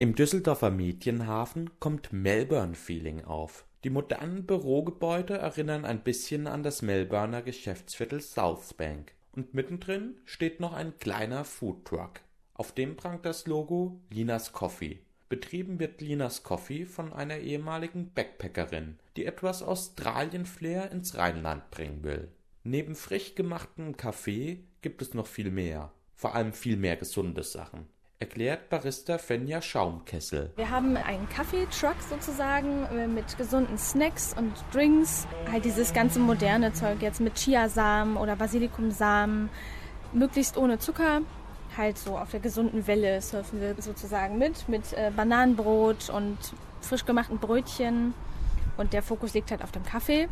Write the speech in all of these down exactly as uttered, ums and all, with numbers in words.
Im Düsseldorfer Medienhafen kommt Melbourne-Feeling auf. Die modernen Bürogebäude erinnern ein bisschen an das Melbourner Geschäftsviertel Southbank. Und mittendrin steht noch ein kleiner Foodtruck. Auf dem prangt das Logo Linas Coffee. Betrieben wird Linas Coffee von einer ehemaligen Backpackerin, die etwas Australien-Flair ins Rheinland bringen will. Neben frisch gemachtem Kaffee gibt es noch viel mehr. Vor allem viel mehr gesunde Sachen. Erklärt Barista Fenja Schaumkessel. Wir haben einen Kaffeetruck sozusagen mit gesunden Snacks und Drinks. Halt dieses ganze moderne Zeug jetzt mit Chiasamen oder Basilikumsamen. Möglichst ohne Zucker. Halt so auf der gesunden Welle surfen wir sozusagen mit. Mit äh, Bananenbrot und frisch gemachten Brötchen. Und der Fokus liegt halt auf dem Kaffee.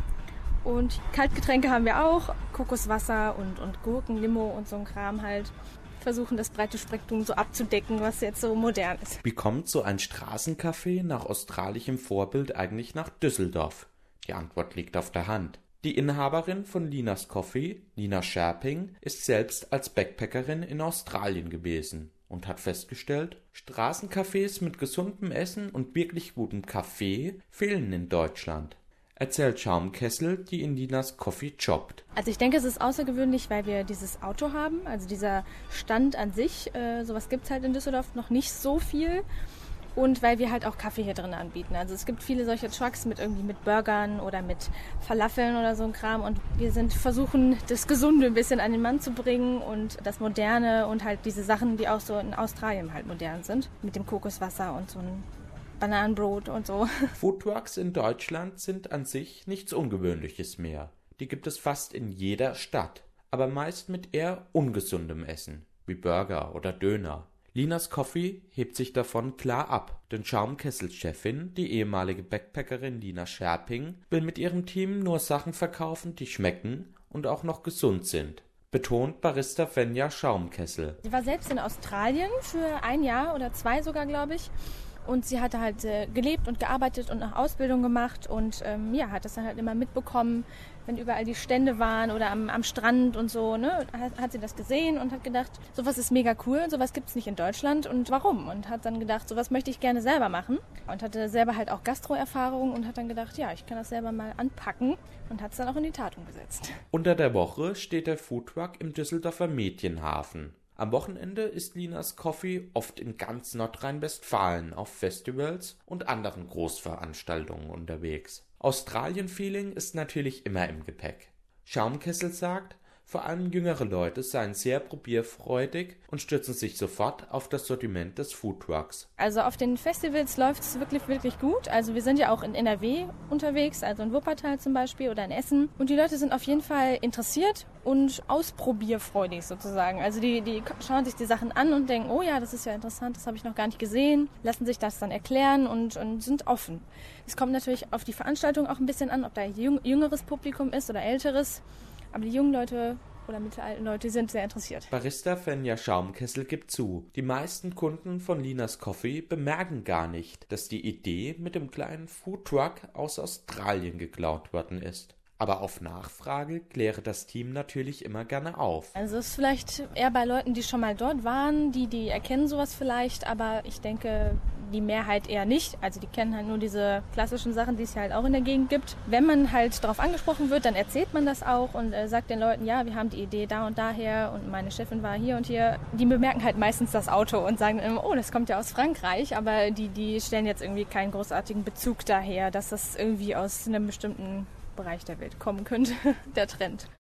Und Kaltgetränke haben wir auch. Kokoswasser und, und Gurken, Limo und so ein Kram halt. Versuchen, das breite Spektrum so abzudecken, was jetzt so modern ist. Wie kommt so ein Straßencafé nach australischem Vorbild eigentlich nach Düsseldorf? Die Antwort liegt auf der Hand. Die Inhaberin von Linas Coffee, Lina Scherping, ist selbst als Backpackerin in Australien gewesen und hat festgestellt, Straßencafés mit gesundem Essen und wirklich gutem Kaffee fehlen in Deutschland. Erzählt Schaumkessel, die in Linas Coffee jobbt. Also ich denke, es ist außergewöhnlich, weil wir dieses Auto haben. Also dieser Stand an sich, äh, sowas gibt's halt in Düsseldorf noch nicht so viel. Und weil wir halt auch Kaffee hier drin anbieten. Also es gibt viele solche Trucks mit irgendwie mit Burgern oder mit Falafeln oder so ein Kram. Und wir sind versuchen, das Gesunde ein bisschen an den Mann zu bringen und das Moderne und halt diese Sachen, die auch so in Australien halt modern sind. Mit dem Kokoswasser und so ein Bananenbrot und so. Foodtrucks in Deutschland sind an sich nichts Ungewöhnliches mehr. Die gibt es fast in jeder Stadt, aber meist mit eher ungesundem Essen, wie Burger oder Döner. Linas Coffee hebt sich davon klar ab, denn Schaumkessel-Chefin, die ehemalige Backpackerin Lina Scherping, will mit ihrem Team nur Sachen verkaufen, die schmecken und auch noch gesund sind. Betont Barista Fenja Schaumkessel. Sie war selbst in Australien für ein Jahr oder zwei sogar, glaube ich. Und sie hatte halt äh, gelebt und gearbeitet und eine Ausbildung gemacht und ähm, ja, hat das dann halt immer mitbekommen, wenn überall die Stände waren oder am, am Strand und so, ne, hat, hat sie das gesehen und hat gedacht, sowas ist mega cool, sowas gibt's nicht in Deutschland und warum? Und hat dann gedacht, sowas möchte ich gerne selber machen und hatte selber halt auch Gastro-Erfahrung und hat dann gedacht, ja, ich kann das selber mal anpacken und hat es dann auch in die Tat umgesetzt. Unter der Woche steht der Foodtruck im Düsseldorfer Medienhafen. Am Wochenende ist Linas Coffee oft in ganz Nordrhein-Westfalen auf Festivals und anderen Großveranstaltungen unterwegs. Australien-Feeling ist natürlich immer im Gepäck. Schaumkessel sagt, vor allem jüngere Leute seien sehr probierfreudig und stürzen sich sofort auf das Sortiment des Foodtrucks. Also auf den Festivals läuft es wirklich, wirklich gut. Also wir sind ja auch in N R W unterwegs, also in Wuppertal zum Beispiel oder in Essen. Und die Leute sind auf jeden Fall interessiert und ausprobierfreudig sozusagen. Also die, die schauen sich die Sachen an und denken, oh ja, das ist ja interessant, das habe ich noch gar nicht gesehen. Lassen sich das dann erklären und, und sind offen. Es kommt natürlich auf die Veranstaltung auch ein bisschen an, ob da jüng, jüngeres Publikum ist oder älteres. Aber die jungen Leute oder mittelalten Leute sind sehr interessiert. Barista Fenja Schaumkessel gibt zu, die meisten Kunden von Linas Coffee bemerken gar nicht, dass die Idee mit dem kleinen Foodtruck aus Australien geklaut worden ist. Aber auf Nachfrage kläre das Team natürlich immer gerne auf. Also es ist vielleicht eher bei Leuten, die schon mal dort waren, die, die erkennen sowas vielleicht, aber ich denke, die Mehrheit eher nicht. Also die kennen halt nur diese klassischen Sachen, die es ja halt auch in der Gegend gibt. Wenn man halt darauf angesprochen wird, dann erzählt man das auch und äh, sagt den Leuten, ja, wir haben die Idee da und daher und meine Chefin war hier und hier. Die bemerken halt meistens das Auto und sagen immer, oh, das kommt ja aus Frankreich, aber die, die stellen jetzt irgendwie keinen großartigen Bezug daher, dass das irgendwie aus einem bestimmten Bereich der Welt kommen könnte, der Trend.